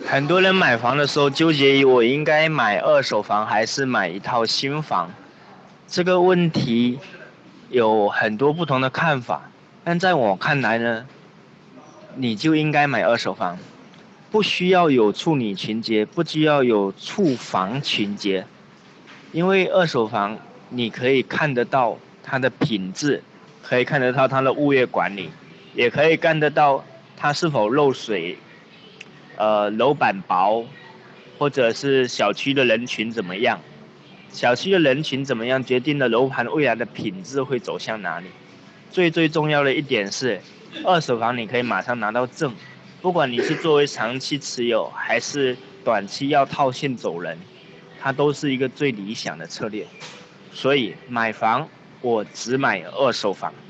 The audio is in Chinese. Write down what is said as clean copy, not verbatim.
很多人买房的时候纠结于我应该买二手房还是买一套新房，这个问题有很多不同的看法，但在我看来呢，你就应该买二手房，不需要有处女情节，不需要有处房情节，因为二手房你可以看得到它的品质，可以看得到它的物业管理，也可以看得到它是否漏水，楼板薄，或者是小区的人群怎么样。小区的人群怎么样，决定了楼盘未来的品质会走向哪里。最重要的一点是，二手房你可以马上拿到证，不管你是作为长期持有，还是短期要套现走人，它都是一个最理想的策略。所以买房，我只买二手房。